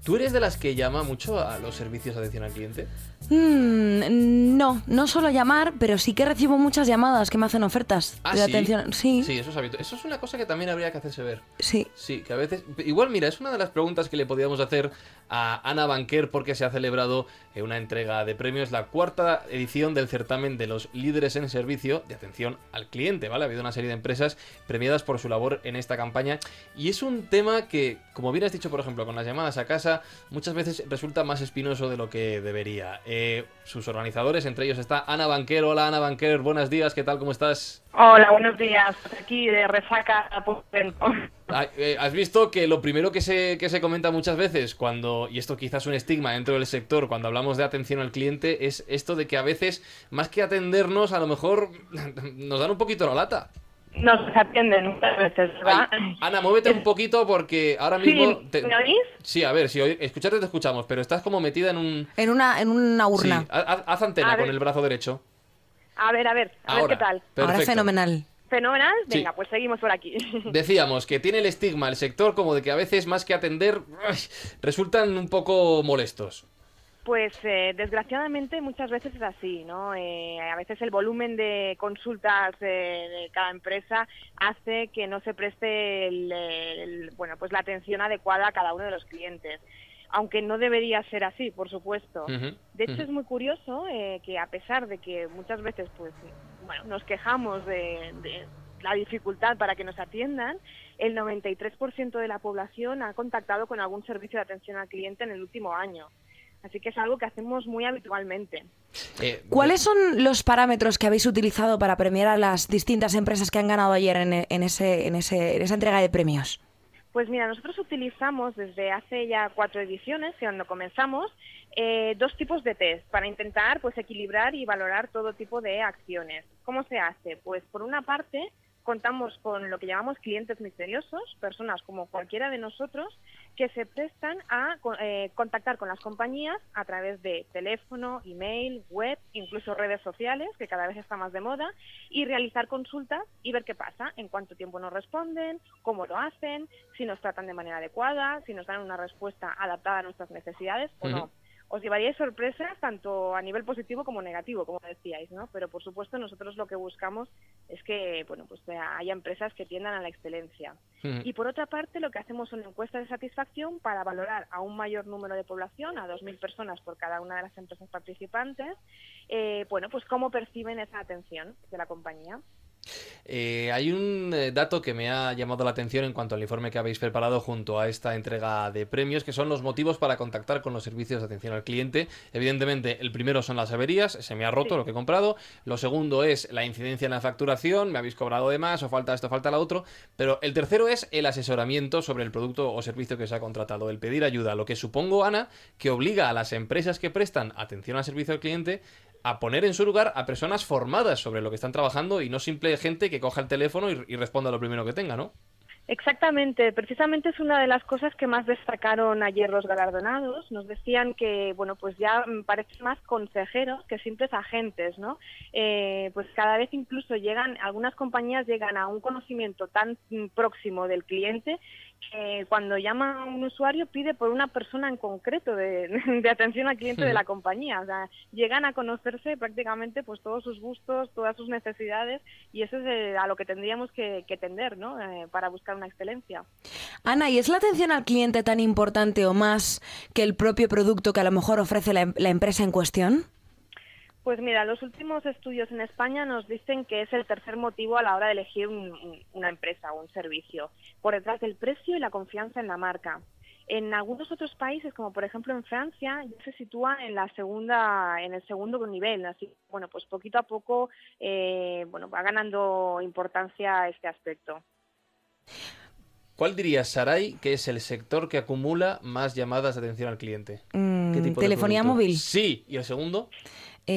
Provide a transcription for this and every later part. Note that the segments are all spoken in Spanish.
¿Tú eres de las que llama mucho a los servicios de atención al cliente? No suelo llamar, pero sí que recibo muchas llamadas que me hacen ofertas de ¿Sí? atención. Sí. Sí, eso es habitual. Eso es una cosa que también habría que hacerse ver. Sí. Sí, que a veces... Igual, mira, es una de las preguntas que le podríamos hacer a Ana Banquer porque se ha celebrado una entrega de premios, la 4ª edición del certamen de los líderes en servicio de atención al cliente, ¿vale? Ha habido una serie de empresas premiadas por su labor en esta campaña y es un tema que, como bien has dicho, por ejemplo, con las llamadas a casa, muchas veces resulta más espinoso de lo que debería. Sus organizadores, entre ellos está Ana Banquer. Hola Ana Banquer, buenos días, ¿qué tal? ¿Cómo estás? Hola, buenos días. Aquí de resaca. Has visto que lo primero que se comenta muchas veces cuando, y esto quizás es un estigma dentro del sector, cuando hablamos de atención al cliente, es esto de que a veces, más que atendernos, a lo mejor nos dan un poquito la lata. Nos atienden muchas veces, ¿verdad? Ay, Ana, muévete un poquito porque ahora mismo... Sí, ¿me oís? Sí, a ver, si escucharte te escuchamos, pero estás como metida en un... En una urna. Sí, haz antena con el brazo derecho. A ver qué tal. Perfecto. Ahora fenomenal. ¿Fenomenal? Venga, Sí. pues seguimos por aquí. Decíamos que tiene el estigma el sector como de que a veces más que atender resultan un poco molestos. Pues desgraciadamente muchas veces es así, ¿no? A veces el volumen de consultas de cada empresa hace que no se preste pues la atención adecuada a cada uno de los clientes. Aunque no debería ser así, por supuesto. De hecho, es muy curioso que a pesar de que muchas veces pues nos quejamos de la dificultad para que nos atiendan, el 93% de la población ha contactado con algún servicio de atención al cliente en el último año. Así que es algo que hacemos muy habitualmente. ¿Cuáles son los parámetros que habéis utilizado para premiar a las distintas empresas que han ganado ayer en esa entrega de premios? Pues mira, nosotros utilizamos desde hace ya 4 ediciones, cuando comenzamos, 2 tipos de test para intentar pues equilibrar y valorar todo tipo de acciones. ¿Cómo se hace? Pues por una parte contamos con lo que llamamos clientes misteriosos, personas como cualquiera de nosotros que se prestan a contactar con las compañías a través de teléfono, email, web, incluso redes sociales, que cada vez está más de moda, y realizar consultas y ver qué pasa, en cuánto tiempo nos responden, cómo lo hacen, si nos tratan de manera adecuada, si nos dan una respuesta adaptada a nuestras necesidades o no. Os llevaríais sorpresas tanto a nivel positivo como negativo, como decíais, ¿no? Pero por supuesto nosotros lo que buscamos es que, haya empresas que tiendan a la excelencia. Y por otra parte lo que hacemos son encuestas de satisfacción para valorar a un mayor número de población, a 2.000 personas por cada una de las empresas participantes, cómo perciben esa atención de la compañía. Hay un dato que me ha llamado la atención en cuanto al informe que habéis preparado junto a esta entrega de premios, que son los motivos para contactar con los servicios de atención al cliente. Evidentemente, el primero son las averías, se me ha roto lo que he comprado. Lo segundo es la incidencia en la facturación, me habéis cobrado de más, o falta esto, falta lo otro. Pero el tercero es el asesoramiento sobre el producto o servicio que se ha contratado, el pedir ayuda, lo que supongo, Ana, que obliga a las empresas que prestan atención al servicio al cliente a poner en su lugar a personas formadas sobre lo que están trabajando y no simple gente que coja el teléfono y responda lo primero que tenga, ¿no? Exactamente, precisamente es una de las cosas que más destacaron ayer los galardonados. Nos decían que, pues ya parecen más consejeros que simples agentes, ¿no? Pues cada vez incluso algunas compañías llegan a un conocimiento tan próximo del cliente que cuando llama a un usuario pide por una persona en concreto de atención al cliente de la compañía. O sea, llegan a conocerse prácticamente pues todos sus gustos, todas sus necesidades, y eso es a lo que tendríamos que tender, ¿no? Para buscar una excelencia. Ana, ¿y es la atención al cliente tan importante o más que el propio producto que a lo mejor ofrece la empresa en cuestión? Pues mira, los últimos estudios en España nos dicen que es el tercer motivo a la hora de elegir una empresa o un servicio, por detrás del precio y la confianza en la marca. En algunos otros países, como por ejemplo en Francia, ya se sitúa en el segundo nivel, así pues poquito a poco va ganando importancia este aspecto. ¿Cuál dirías, Saray, que es el sector que acumula más llamadas de atención al cliente? ¿Qué tipo de telefonía producto? móvil. Sí, ¿y el segundo? Yo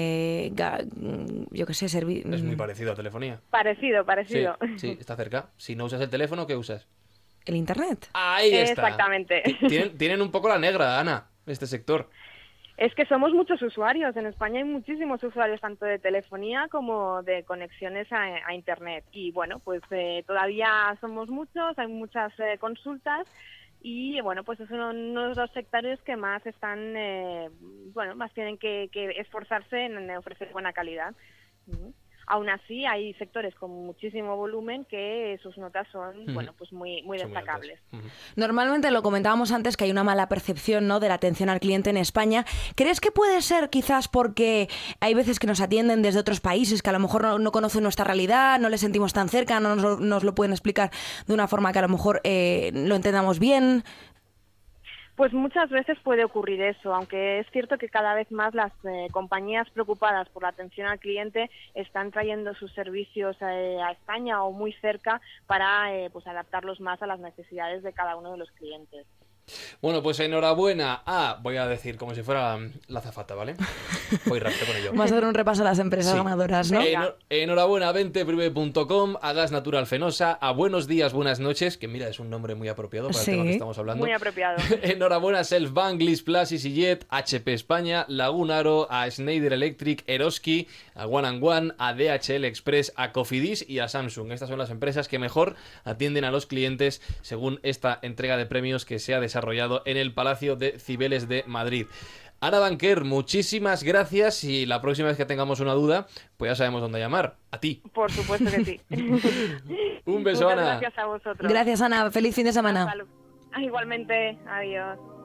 qué sé, Es muy parecido a telefonía. Parecido. Sí, está cerca. Si no usas el teléfono, ¿qué usas? ¿El internet? Ahí está. Exactamente. Tienen un poco la negra, Ana, este sector. Es que somos muchos usuarios. En España hay muchísimos usuarios, tanto de telefonía como de conexiones a Internet. Y pues todavía somos muchos, hay muchas consultas, y bueno, pues es uno de los sectores que más están, más tienen que esforzarse en ofrecer buena calidad. Aún así, hay sectores con muchísimo volumen que sus notas son, pues muy destacables. Normalmente, lo comentábamos antes, que hay una mala percepción, ¿no?, de la atención al cliente en España. ¿Crees que puede ser quizás porque hay veces que nos atienden desde otros países que a lo mejor no conocen nuestra realidad, no les sentimos tan cerca, no nos lo pueden explicar de una forma que a lo mejor lo entendamos bien? Pues muchas veces puede ocurrir eso, aunque es cierto que cada vez más las compañías preocupadas por la atención al cliente están trayendo sus servicios a España o muy cerca para pues adaptarlos más a las necesidades de cada uno de los clientes. Bueno, pues enhorabuena voy a decir como si fuera la azafata, ¿vale? Voy rápido con ello. Vamos a dar un repaso a las empresas ganadoras, ¿no? Enhorabuena a venteprive.com, a Gas Natural Fenosa, a Buenos Días, Buenas Noches, que mira, es un nombre muy apropiado para el tema que estamos hablando. Muy apropiado. Enhorabuena a Selfbank, Lis Plus, EasyJet, HP España, Lagunaro, a Schneider Electric, Eroski, a One & One, a DHL Express, a Cofidis y a Samsung. Estas son las empresas que mejor atienden a los clientes según esta entrega de premios que se ha desarrollado en el Palacio de Cibeles de Madrid. Ana Banquer, muchísimas gracias, y la próxima vez que tengamos una duda, pues ya sabemos dónde llamar. A ti. Por supuesto que sí. Un beso, Ana. Gracias a vosotros. Gracias, Ana. Feliz fin de semana. Igualmente. Adiós.